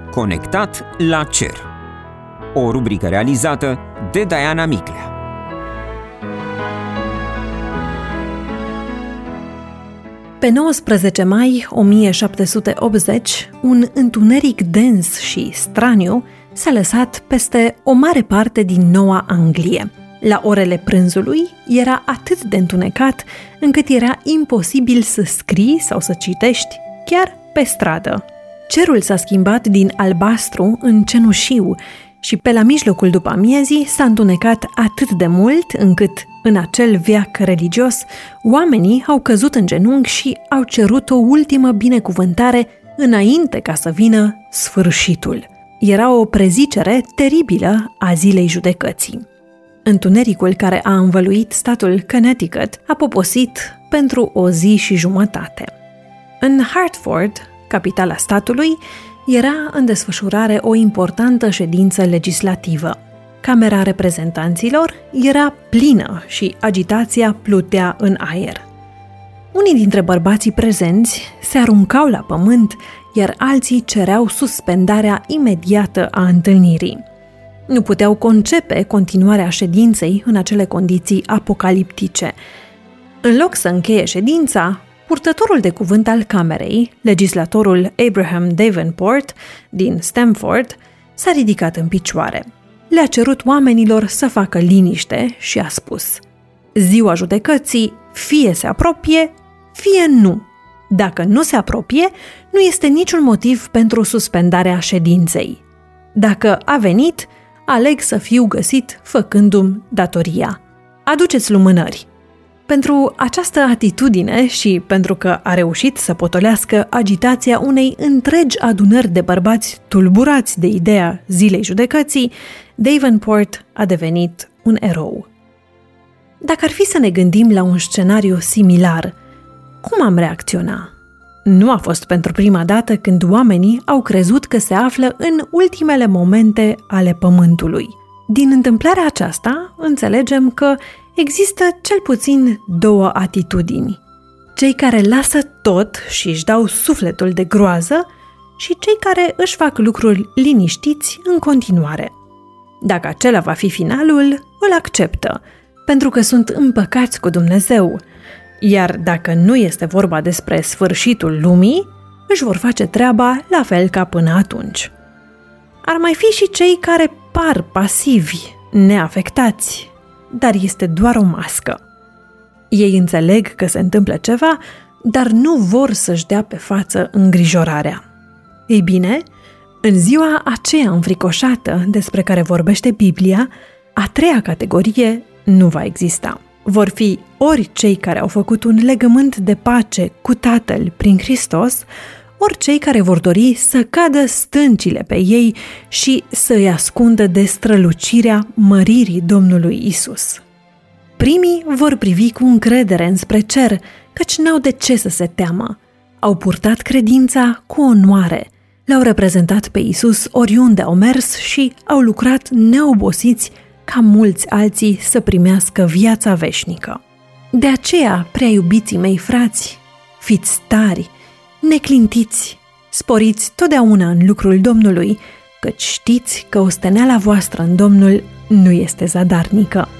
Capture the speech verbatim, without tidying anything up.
Conectat la cer. O rubrică realizată de Diana Miclea. Pe nouăsprezece mai o mie șapte sute optzeci, un întuneric dens și straniu s-a lăsat peste o mare parte din Noua Anglie. La orele prânzului era atât de întunecat încât era imposibil să scrii sau să citești chiar pe stradă. Cerul s-a schimbat din albastru în cenușiu și pe la mijlocul după amiezii s-a întunecat atât de mult încât, în acel veac religios, oamenii au căzut în genunchi și au cerut o ultimă binecuvântare înainte ca să vină sfârșitul. Era o prezicere teribilă a zilei judecății. Întunericul care a învăluit statul Connecticut a poposit pentru o zi și jumătate. În Hartford, capitala statului, era în desfășurare o importantă ședință legislativă. Camera Reprezentanților era plină și agitația plutea în aer. Unii dintre bărbații prezenți se aruncau la pământ, iar alții cereau suspendarea imediată a întâlnirii. Nu puteau concepe continuarea ședinței în acele condiții apocaliptice. În loc să încheie ședința, purtătorul de cuvânt al camerei, legislatorul Abraham Davenport din Stamford, s-a ridicat în picioare. Le-a cerut oamenilor să facă liniște și a spus: ziua judecății fie se apropie, fie nu. Dacă nu se apropie, nu este niciun motiv pentru suspendarea ședinței. Dacă a venit, aleg să fiu găsit făcându-mi datoria. Aduceți lumânări. Pentru această atitudine și pentru că a reușit să potolească agitația unei întregi adunări de bărbați tulburați de ideea zilei judecății, Davenport a devenit un erou. Dacă ar fi să ne gândim la un scenariu similar, cum am reacționa? Nu a fost pentru prima dată când oamenii au crezut că se află în ultimele momente ale pământului. Din întâmplarea aceasta, înțelegem că există cel puțin două atitudini. Cei care lasă tot și își dau sufletul de groază și cei care își fac lucruri liniștiți în continuare. Dacă acela va fi finalul, îl acceptă, pentru că sunt împăcați cu Dumnezeu. Iar dacă nu este vorba despre sfârșitul lumii, își vor face treaba la fel ca până atunci. Ar mai fi și cei care par pasivi, neafectați, dar este doar o mască. Ei înțeleg că se întâmplă ceva, dar nu vor să-și dea pe față îngrijorarea. Ei bine, în ziua aceea înfricoșată despre care vorbește Biblia, a treia categorie nu va exista. Vor fi ori cei care au făcut un legământ de pace cu Tatăl prin Hristos, ori cei care vor dori să cadă stâncile pe ei și să îi ascundă de strălucirea măririi Domnului Isus. Primii vor privi cu încredere înspre cer, căci n-au de ce să se teamă. Au purtat credința cu onoare, l-au reprezentat pe Isus oriunde au mers și au lucrat neobosiți ca mulți alții să primească viața veșnică. De aceea, prea iubiții mei frați, fiți tari, neclintiți, sporiți totdeauna în lucrul Domnului, căci știți că osteneala voastră în Domnul nu este zadarnică.